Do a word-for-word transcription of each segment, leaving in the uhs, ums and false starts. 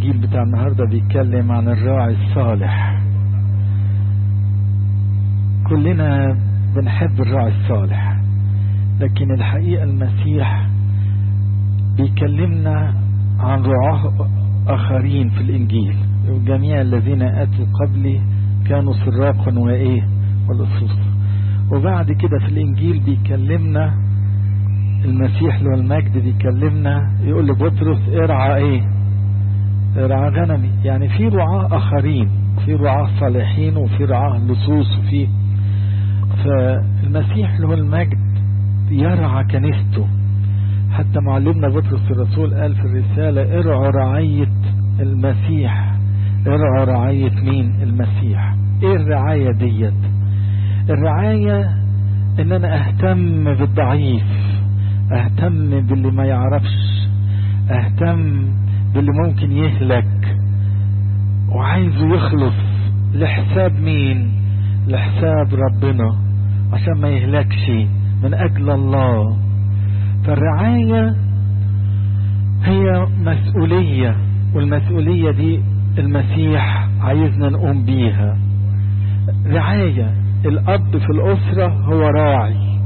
الإنجيل بتاع النهاردة بيتكلم عن الراعي الصالح. كلنا بنحب الراعي الصالح، لكن الحقيقة المسيح بيكلمنا عن رعاة آخرين في الإنجيل. جميع الذين أتوا قبلي كانوا سراقا وإيه والأصوص. وبعد كده في الإنجيل بيكلمنا المسيح له المجد، بيكلمنا يقول لبطرس ارعى إيه؟ ارعى غنمي. يعني في رعاة آخرين، في رعاة صالحين وفي رعاة لصوص. وفي فالمسيح له المجد يرعى كنيسته. حتى معلمنا بطرس الرسول قال في الرسالة ارعوا رعاية المسيح. ارعوا رعاية مين؟ المسيح. ايه الرعاية ديت؟ الرعاية ان انا اهتم بالضعيف، اهتم باللي ما يعرفش، اهتم باللي ممكن يهلك وعايزه يخلص. لحساب مين؟ لحساب ربنا، عشان ما يهلكش، من اجل الله. فالرعاية هي مسؤولية، والمسؤولية دي المسيح عايزنا نقوم بيها. رعاية الأب في الأسرة هو راعي،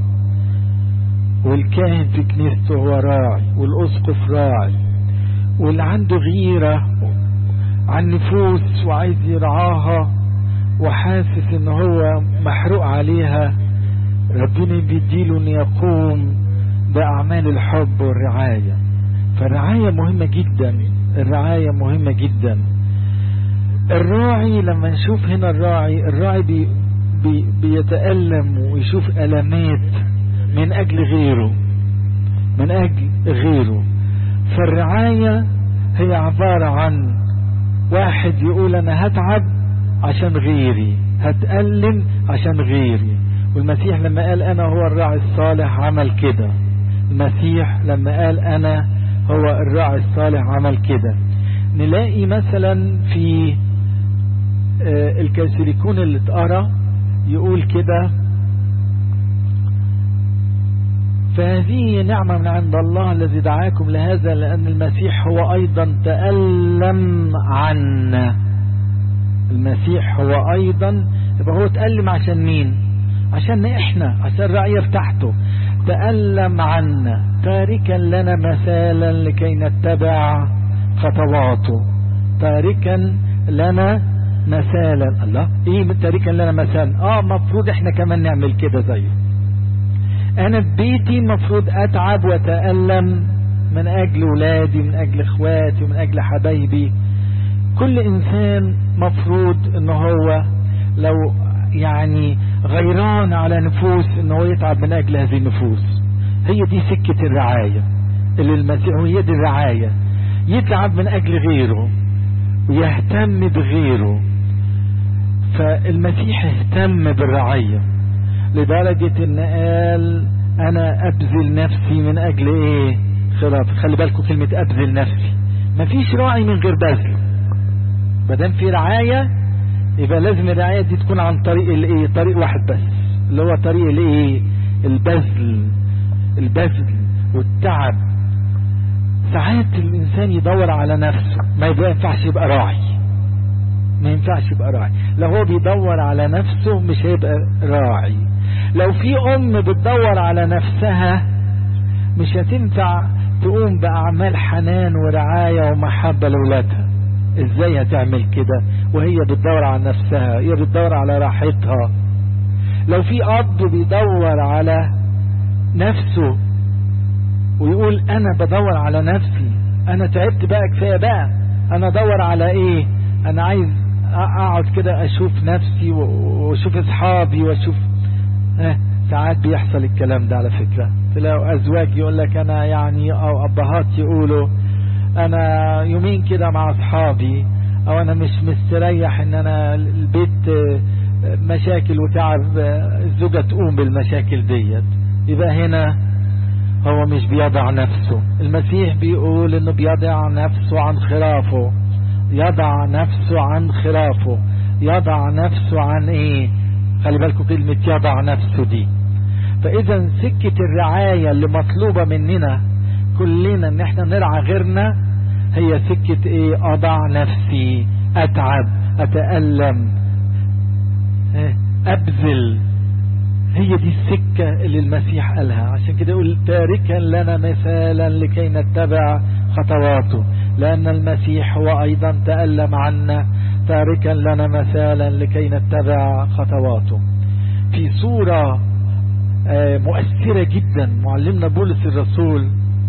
والكاهن في كنيسته هو راعي، والأسقف راعي، واللي عنده غيرة عن نفوس وعايز يرعاها وحاسس ان هو محروق عليها، ربنا بيديله ان يقوم بأعمال الحب والرعاية. فالرعاية مهمة جدا، الرعاية مهمة جدا. الراعي لما نشوف هنا الراعي الراعي بي بي بيتألم ويشوف ألمات من أجل غيره، من أجل غيره. فالرعاية هي عبارة عن واحد يقول أنا هتعب عشان غيري، هتألم عشان غيري. والمسيح لما قال أنا هو الراعي الصالح عمل كده. المسيح لما قال أنا هو الراعي الصالح عمل كده. نلاقي مثلا في الكاثوليكون اللي اتقرا يقول كده فهذه نعمة من عند الله الذي دعاكم لهذا، لأن المسيح هو أيضا تألم عنا. المسيح هو أيضا، يبقى هو تألم عشان مين؟ عشان احنا، عشان الرعية بتاعته. تألم عنا تاركا لنا مثالا لكي نتبع خطواته. تاركا لنا مثالا. الله، ايه تاركا لنا مثالا؟ اه مفروض احنا كمان نعمل كده زيه. انا في بيتي مفروض اتعب واتألم من اجل ولادي، من اجل اخواتي، من اجل حبايبي. كل انسان مفروض ان هو لو يعني غيران على نفوس ان هو يتعب من اجل هذه النفوس. هي دي سكة الرعاية اللي المسيح، هي دي الرعاية. يتعب من اجل غيره ويهتم بغيره. فالمسيح اهتم بالرعاية لدرجة ان قال انا ابذل نفسي من اجل ايه؟ خلاف. خلي بالكم كلمة ابذل نفسي، مفيش راعي من غير بذل. مادام في رعاية يبقى لازم الرعاية دي تكون عن طريق الايه؟ طريق واحد بس، اللي هو طريق الايه؟ البذل. البذل والتعب. ساعات الانسان يدور على نفسه، ما ينفعش يبقى راعي، ما ينفعش يبقى راعي. لو هو بيدور على نفسه مش هيبقى راعي. لو في ام بتدور على نفسها مش هتنفع تقوم باعمال حنان ورعاية ومحبة لولادها. ازاي هتعمل كده وهي بتدور على نفسها؟ هي بتدور على راحتها. لو في اب بيدور على نفسه ويقول انا بدور على نفسي، انا تعبت بقى، كفايه بقى، انا ادور على ايه؟ انا عايز اقعد كده اشوف نفسي واشوف اصحابي واشوف اه. ساعات بيحصل الكلام ده على فكرة. تلاقوا ازواج يقول لك انا يعني، او ابهات يقولوا انا يومين كده مع اصحابي، او انا مش مستريح ان انا البيت مشاكل وتعب، الزوجة تقوم بالمشاكل ديت. يبقى هنا هو مش بيضع نفسه. المسيح بيقول انه بيضع نفسه عن خرافه. يضع نفسه عن خرافه. يضع نفسه عن ايه؟ خلي بالكم كلمة يضع نفسه دي. فاذا سكة الرعاية اللي مطلوبة مننا كلنا ان احنا نرعى غيرنا هي سكة ايه؟ اضع نفسي، اتعب، اتألم، ابذل. هي دي السكة اللي المسيح قالها. عشان كده يقول تاركا لنا مثالا لكي نتبع خطواته، لأن المسيح هو أيضا تألم عنا، تاركا لنا مثالا لكي نتبع خطواته. في صورة مؤثرة جدا معلمنا بولس الرسول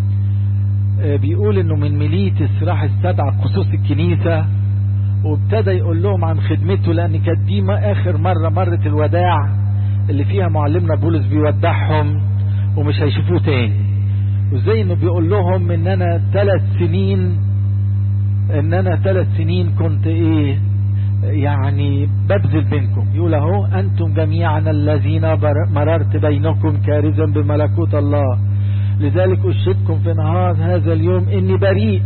بيقول انه من ميليتس راح استدعى خصوص الكنيسة وابتدى يقول لهم عن خدمته، لأن كانت دي آخر مرة مرة الوداع اللي فيها معلمنا بولس بيودعهم ومش هيشوفوه تاني. وزي انه بيقول لهم ان انا ثلاث سنين ان انا ثلاث سنين كنت ايه يعني ببذل بينكم. يقول اهو انتم جميعا الذين مررت بينكم كارزا بملكوت الله، لذلك اشهدكم في نهار هذا اليوم اني بريء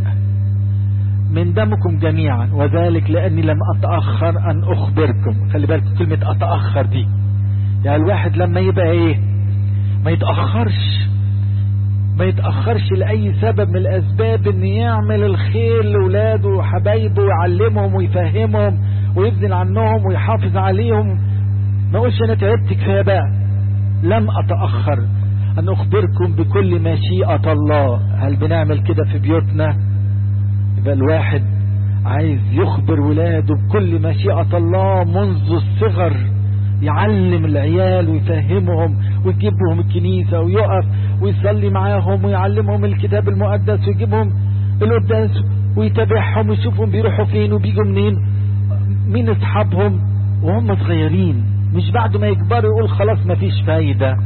من دمكم جميعا، وذلك لاني لم اتأخر ان اخبركم. خلي بالكم كلمة اتأخر دي، يعني الواحد لما يبقى ايه ما يتأخرش ما يتأخرش لأي سبب من الأسباب ان يعمل الخير لأولاده وحبايبه ويعلمهم ويفهمهم ويبذل عنهم ويحافظ عليهم. ما اقولش انا تعبت كفاية بقى، لم اتأخر ان اخبركم بكل مشيئة الله. هل بنعمل كده في بيوتنا؟ يبقى الواحد عايز يخبر ولاده بكل مشيئة الله منذ الصغر، يعلم العيال ويفهمهم ويجيبهم الكنيسة ويقف ويصلي معاهم ويعلمهم الكتاب المقدس ويجيبهم القداس ويتابعهم ويشوفهم بيروحوا فين وبيجوا منين، مين اصحابهم وهم صغيرين، مش بعد ما يكبروا يقول خلاص ما فيش فايدة.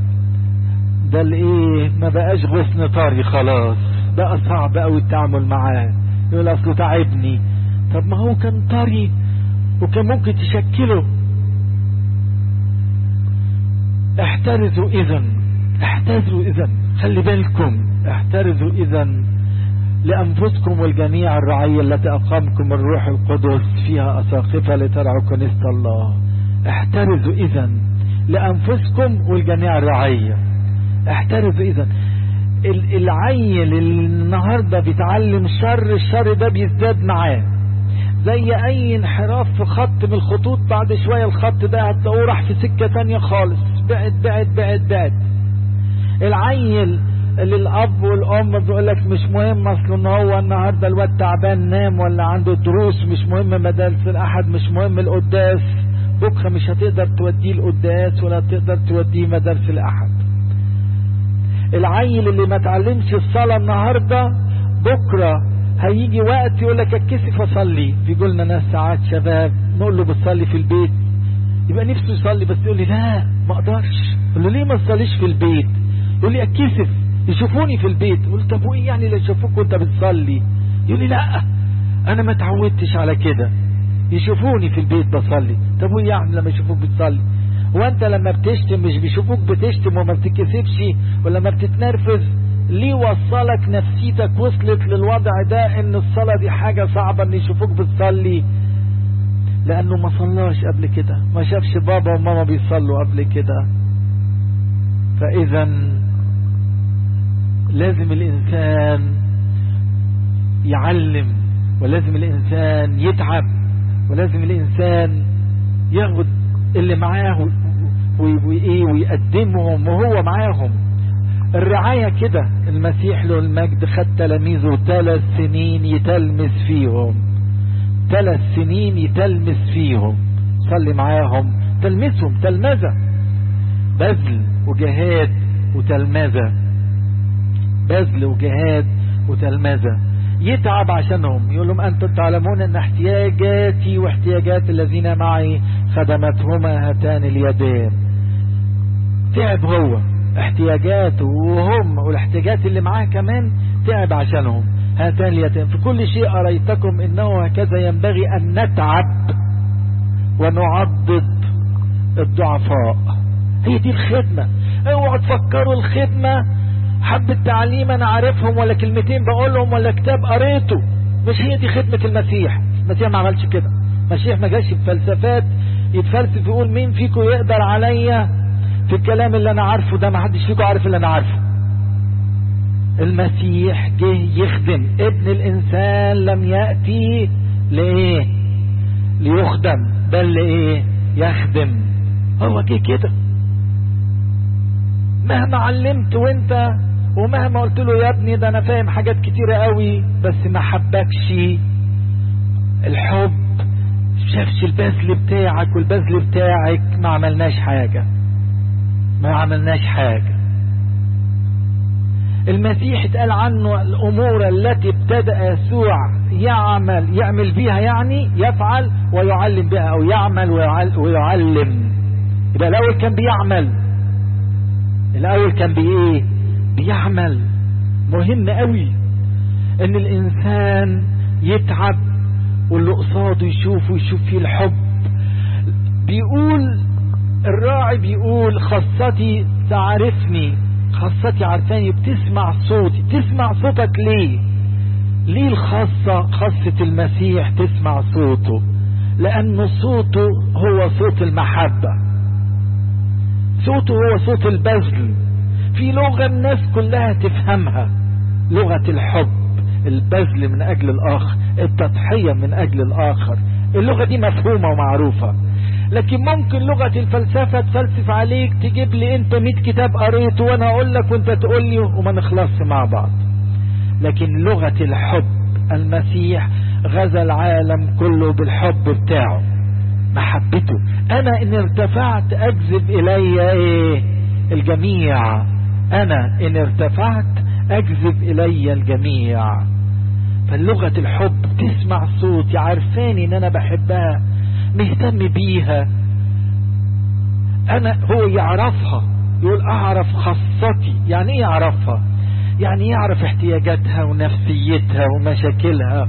ده الايه ما بقاش غصن طري خلاص، بقى صعب قوي التعامل معاه، يقول اصله تعبني. طب ما هو كان طري وكان ممكن تشكله. احترزوا اذا احترزوا اذا خلي بالكم، احترزوا اذا لانفسكم والجميع الرعية التي اقامكم الروح القدس فيها اساقفة لترعوا كنيسة الله. احترزوا اذا لانفسكم والجميع الرعية. احترزوا اذا. العيل اللي النهاردة بيتعلم شر، الشر ده بيزداد معاه زي اي انحراف في خط من الخطوط، بعد شوية الخط ده هتلاقوه راح في سكة تانية خالص، بعد بعد بعد بعد. العيل اللي الاب والام بيقول لك مش مهم اصل ان هو النهارده الواد تعبان نام ولا عنده دروس، مش مهم مدارس الاحد، مش مهم القداس، بكره مش هتقدر توديه القداس ولا تقدر توديه مدارس الاحد. العيل اللي ما تعلمش الصلاة النهارده بكره هيجي وقت يقول لك اتكسف اصلي. في قلنا ناس ساعات شباب نقول له بتصلي في البيت، يبقى نفسه يصلي بس يقول لي لا ما اقدرش. اقول له ليه ما تصليش في البيت؟ يقول لي اتكسف يشوفوني في البيت. قلت طب وايه يعني لو يشوفوك وانت بتصلي؟ يقول لي لا انا ما اتعودتش على كده، يشوفوني في البيت بصلي. طب وايه يعني لما يشوفوك بتصلي؟ وانت لما بتشتم مش بيشوفوك بتشتم وما بتتكسفش ولا ما بتتنرفز؟ ليه وصلك نفسيتك وصلت للوضع ده ان الصلاة دي حاجة صعبة ان يشوفوك بتصلي؟ لانه ما صلاش قبل كده، ما شافش بابا وماما بيصلوا قبل كده. فاذا لازم الانسان يعلم، ولازم الانسان يتعب، ولازم الانسان ياخد اللي معاه وايه ويقدمهم وهو معاهم. الرعاية كده. المسيح له المجد خد تلاميذه ثلاث سنين يتلمس فيهم، ثلاث سنين يتلمس فيهم، صلي معاهم، تلمسهم تلمذة، بذل وجهاد وتلمذة، بذل وجهاد وتلمذة. يتعب عشانهم، يقول لهم أنتم تعلمون أن احتياجاتي واحتياجات الذين معي خدمتهما هاتان اليدين. تعب هو احتياجاته وهم والاحتياجات اللي معاه كمان، تعب عشانهم هاتان اليدين. في كل شيء أريتكم إنه هكذا ينبغي أن نتعب ونعضد الضعفاء. هي دي الخدمة. اوعوا تفكروا الخدمة حبة تعليم انا عارفهم ولا كلمتين بقولهم ولا كتاب قريته. مش هي دي خدمة المسيح. المسيح ما عملش كده. المسيح ما جاش بفلسفات يتفلسف يقول مين فيكم يقدر عليا في الكلام اللي انا عارفه ده. ما حدش فيكم عارف اللي انا عارفه. المسيح جه يخدم. ابن الانسان لم يأتي لإيه؟ ليخدم، بل لإيه؟ يخدم. هو جه كده. مهما علمت وانت ومهما قلت له يا ابني ده انا فاهم حاجات كتيرة قوي، بس ما حبكش الحب، شافش البذل بتاعك والبذل بتاعك، ما عملناش حاجة، ما عملناش حاجة. المسيح اتقال عنه الامور التي ابتدأ يسوع يعمل يعمل بها، يعني يفعل ويعلم بها، او يعمل ويعلم. يبقى الاول كان بيعمل، الاول كان بايه؟ بيعمل. مهم قوي ان الانسان يتعب واللي قصاده يشوفه ويشوف فيه الحب. بيقول الراعي، بيقول خاصتي تعرفني، خاصتي عارفاني، بتسمع صوتي. تسمع صوتك ليه؟ ليه الخاصة خاصة المسيح تسمع صوته؟ لأن صوته هو صوت المحبة، صوته هو صوت البذل. في لغة الناس كلها تفهمها، لغة الحب، البذل من أجل الآخر، التضحية من أجل الآخر. اللغة دي مفهومة ومعروفة. لكن ممكن لغة الفلسفة تفلسف عليك، تجيب لي انت مئة كتاب قريته وانا اقول لك وانت تقول لي وما نخلصش مع بعض. لكن لغة الحب، المسيح غزا العالم كله بالحب بتاعه، محبته. انا ان ارتفعت اجذب الي ايه؟ الجميع. انا ان ارتفعت اجذب الي الجميع. فاللغة الحب تسمع صوتي، عارفاني ان انا بحبها، مهتم بيها. انا هو يعرفها، يقول اعرف خاصتي. يعني ايه يعرفها؟ يعني يعرف احتياجاتها ونفسيتها ومشاكلها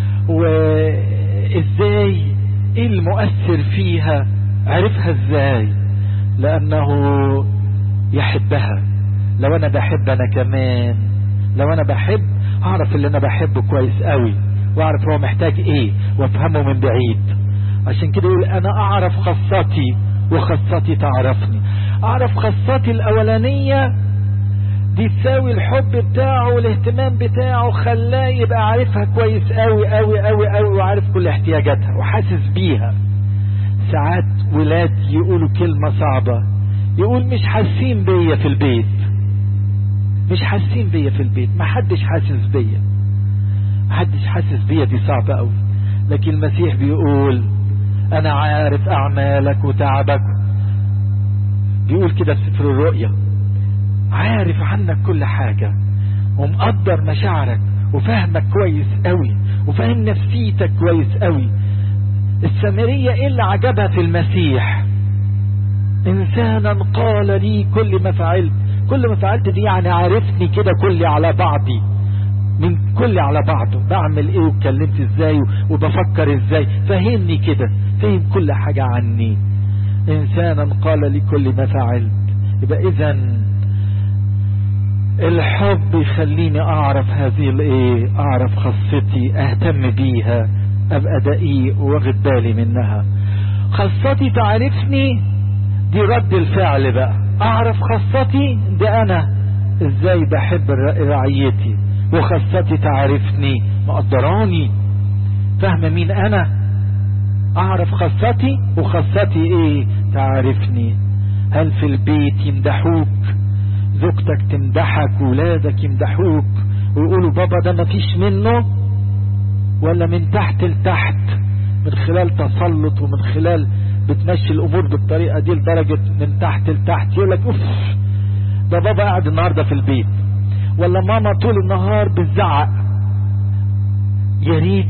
وازاي، ايه المؤثر فيها. عرفها ازاي؟ لانه يحبها. لو انا بحب انا كمان، لو انا بحب اعرف اللي انا بحبه كويس قوي، واعرف هو محتاج ايه وافهمه من بعيد. عشان كده يقول انا اعرف خاصتي وخاصتي تعرفني. اعرف خاصتي الاولانية دي تساوي الحب بتاعه والاهتمام بتاعه، خلاه يبقى عارفها كويس قوي قوي قوي قوي، وعارف كل احتياجاتها وحاسس بيها. ساعات ولاد يقولوا كلمة صعبة، يقول مش حاسين بيا في البيت، مش حاسين بيا في البيت، ما حدش حاسس بيا، ما حدش حاسس بيا. دي صعبة قوي. لكن المسيح بيقول انا عارف اعمالك وتعبك. بيقول كده في سفر الرؤيا، عارف عنك كل حاجة ومقدر مشاعرك وفهمك كويس قوي وفهم نفسيتك كويس قوي. السامرية ايه اللي عجبها في المسيح؟ انسانا قال لي كل ما فعلت. كل ما فعلت دي يعني عارفني كده كلي على بعضي، من كل على بعضه، بعمل ايه واتكلمت ازاي وبفكر ازاي، فهمني كده، فهم كل حاجة عني. انسانا قال لي كل ما فعلت. يبقى اذن الحب يخليني اعرف هذه الايه، اعرف خاصتي، اهتم بيها، ابقى دقيق واخد بالي منها. خاصتي تعرفني دي رد الفعل بقى. اعرف خاصتي ده انا ازاي بحب رعيتي، وخاصتي تعرفني، مقدراني، فاهمة مين انا. اعرف خاصتي وخاصتي ايه؟ تعرفني. هل في البيت يمدحوك، زوجتك تمدحك، ولادك يمدحوك ويقولوا بابا ده ما فيش منه، ولا من تحت لتحت، من خلال تسلط ومن خلال بتمشي الامور بالطريقة دي لدرجة من تحت لتحت يقول لك اوف ده بابا قاعد النهاردة في البيت، ولا ماما طول النهار بتزعق. يا ريت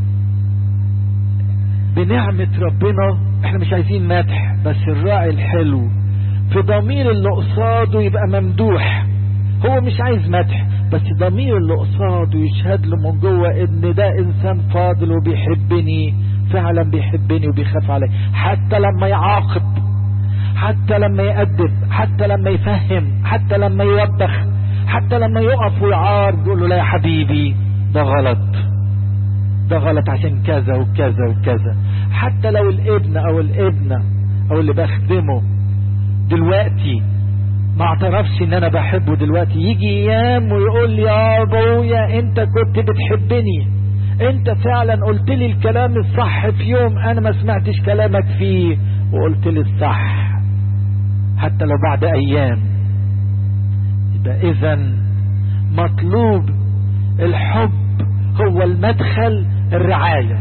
بنعمة ربنا احنا مش عايزين مدح، بس الراعي الحلو في ضمير اللي قصاده يبقى ممدوح. هو مش عايز مدح، بس ضمير اللي قصاده يشهد له من جوه ان ده انسان فاضل وبيحبني، فعلا بيحبني وبيخاف علي، حتى لما يعاقب، حتى لما يأدب، حتى لما يفهم، حتى لما يوبخ، حتى لما يقف ويعار يقول له لا يا حبيبي ده غلط، ده غلط عشان كذا وكذا وكذا. حتى لو الابن او الابنة او اللي بخدمه دلوقتي ما اعترفش ان انا بحبه دلوقتي، يجي ايام ويقول لي يا ابويا انت كنت بتحبني، انت فعلا قلت لي الكلام الصح في يوم انا ما سمعتش كلامك فيه وقلت لي الصح حتى لو بعد ايام. يبقى اذا مطلوب الحب هو المدخل الرعاية.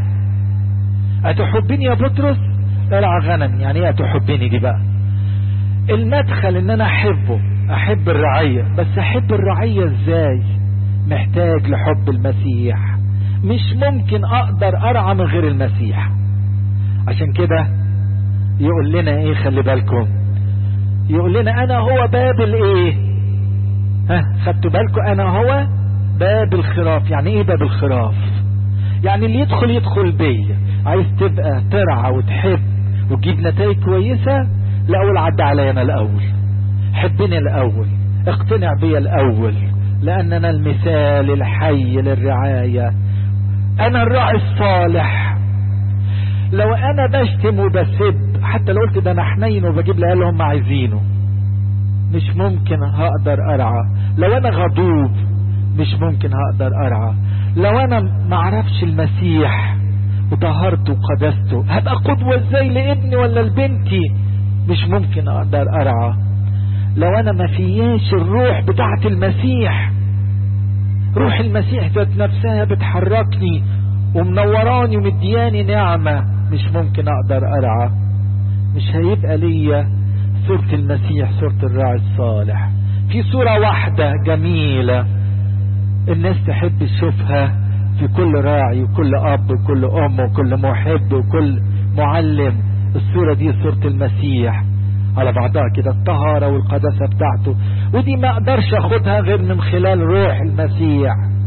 اتحبني يا بطرس؟ ارعى غنم. يعني ايه اتحبني دي بقى؟ المدخل ان انا احبه، احب الرعية. بس احب الرعية ازاي؟ محتاج لحب المسيح، مش ممكن اقدر ارعى من غير المسيح. عشان كده يقول لنا ايه؟ خلي بالكم، يقول لنا انا هو باب الايه؟ ها خدتوا بالكم؟ انا هو باب الخراف. يعني ايه باب الخراف؟ يعني اللي يدخل يدخل بيا. عايز تبقى ترعى وتحب وتجيب نتائج كويسة، الاول عدى عليا انا الاول، حبني الاول، اقتنع بيا الاول، لان انا المثال الحي للرعاية، انا الراعي الصالح. لو انا بشتم وبسب، حتى لو قلت ده انا حنين وبجيب لها اللي هم عايزينه، مش ممكن هقدر ارعى. لو انا غضوب مش ممكن هقدر ارعى. لو انا معرفش المسيح وطهرته وقدسته، هبقى قدوة ازاي لابني ولا لبنتي؟ مش ممكن اقدر ارعى. لو انا ما فياش الروح بتاعت المسيح، روح المسيح ذات نفسها بتحركني ومنوراني ومدياني نعمة، مش ممكن اقدر ارعى. مش هيبقى ليا صورة المسيح، صورة الراعي الصالح. في صورة واحدة جميلة الناس تحب تشوفها في كل راعي وكل اب وكل ام وكل محب وكل معلم. الصورة دي صورة المسيح على بعضها كده، الطهارة والقداسة بتاعته، ودي ما اقدرش اخدها غير من خلال روح المسيح،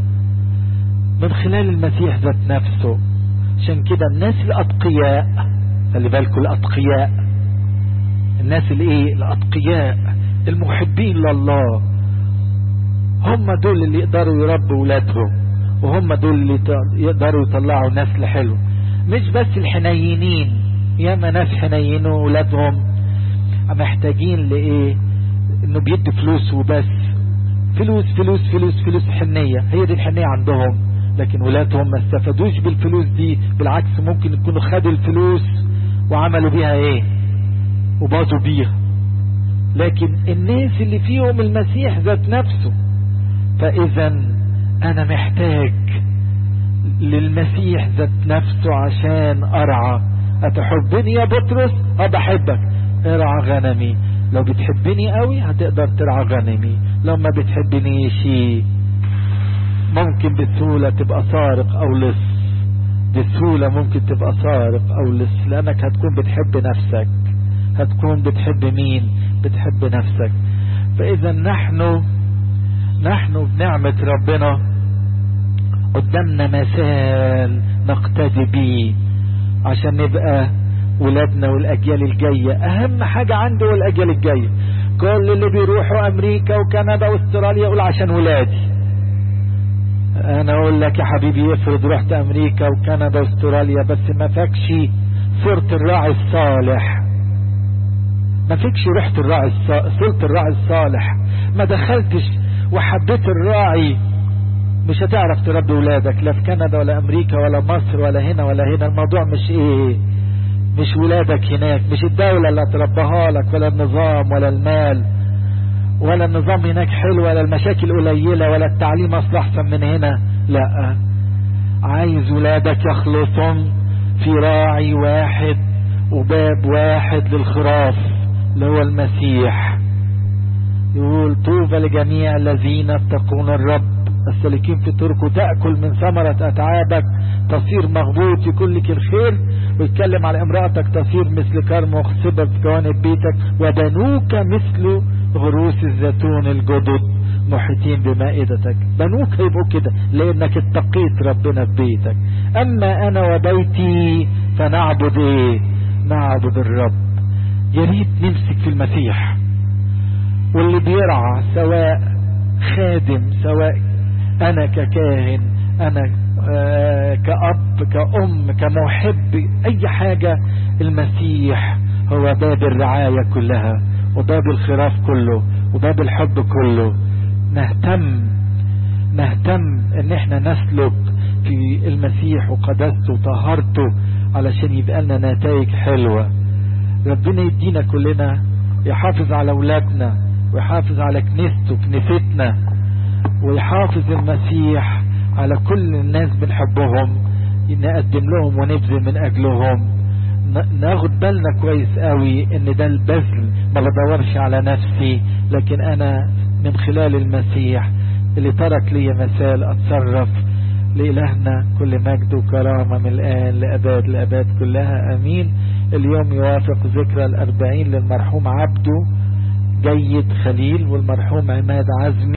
من خلال المسيح ذات نفسه. عشان كده الناس الاتقياء، خلي بالكم الاتقياء، الناس الايه؟ الاتقياء المحبين لله، هم دول اللي يقدروا يربوا ولادهم، وهم دول اللي يقدروا يطلعوا نسل حلو. مش بس الحنينين، ياما ناس حنينين ولادهم محتاجين لايه؟ انه بيدي فلوس وبس، فلوس فلوس فلوس فلوس، حنية، هي دي الحنية عندهم. لكن ولادهم ما استفادوش بالفلوس دي، بالعكس ممكن يكونوا خدوا الفلوس وعملوا بيها ايه؟ وباظوا بيها. لكن الناس اللي فيهم المسيح ذات نفسه، فاذا انا محتاج للمسيح ذات نفسه عشان ارعى. اتحبني يا بطرس؟ اه بحبك، ارعى غنمي. لو بتحبني قوي هتقدر ترعى غنمي، لو ما بتحبنيش ممكن بسهولة تبقى سارق او لص، بسهولة ممكن تبقى سارق او لص، لانك هتكون بتحب نفسك. هتكون بتحب مين؟ بتحب نفسك. فاذا نحن نحن بنعمة ربنا قدامنا مثال نقتدي بيه عشان نبقى ولادنا والاجيال الجاية. اهم حاجة عندي والاجيال الجاية. كل اللي بيروحوا امريكا وكندا واستراليا يقول عشان ولادي. انا اقول لك يا حبيبي، افرض رحت امريكا وكندا واستراليا بس ما فاكش صورة الراعي الصالح، ما فيكش رحت الراعي صورة الراعي الصالح، ما دخلتش وحبيت الراعي، مش هتعرف تربي ولادك لا في كندا ولا امريكا ولا مصر ولا هنا ولا هنا. الموضوع مش ايه، مش ولادك هناك، مش الدولة اللي هتربها لك، ولا النظام ولا المال، ولا النظام هناك حلو، ولا المشاكل قليلة، ولا التعليم اصلا احسن من هنا. لا، عايز ولادك يخلصهم في راعي واحد وباب واحد للخراف اللي هو المسيح. يقول طوبى لجميع الذين يتقون الرب السالكين في طرقه، تأكل من ثمرة أتعابك، تصير مغبوط يكون لك الخير. ويتكلم على امرأتك، تصير مثل كرم مخصبة في جوانب بيتك، وبنوك مثل غروس الزيتون الجدد محيطين بمائدتك. بنوك هيبقوا كده لأنك اتقيت ربنا في بيتك. أما أنا وبيتي فنعبد إيه؟ نعبد الرب. يا ريت نمسك في المسيح. واللي بيرعى سواء خادم، سواء انا ككاهن، انا آه كأب كأم كمحب، اي حاجة، المسيح هو باب الرعاية كلها وباب الخراف كله. وباب الحب كله. نهتم نهتم ان احنا نسلك في المسيح وقدسته وطهارته علشان يبقى لنا نتائج حلوة. ربنا يدينا كلنا يحافظ على اولادنا ويحافظ على كنيسته كنيستنا، ويحافظ المسيح على كل الناس بنحبهم، نقدم لهم ونبذل من اجلهم. ناخد بالنا كويس قوي ان ده البذل، ما بدورش على نفسي، لكن انا من خلال المسيح اللي ترك لي مثال اتصرف. لإلهنا كل مجد وكرامة من الآن لأباد لأباد كلها امين. اليوم يوافق ذكرى الاربعين للمرحوم عبده جيد خليل والمرحوم عماد عزمي.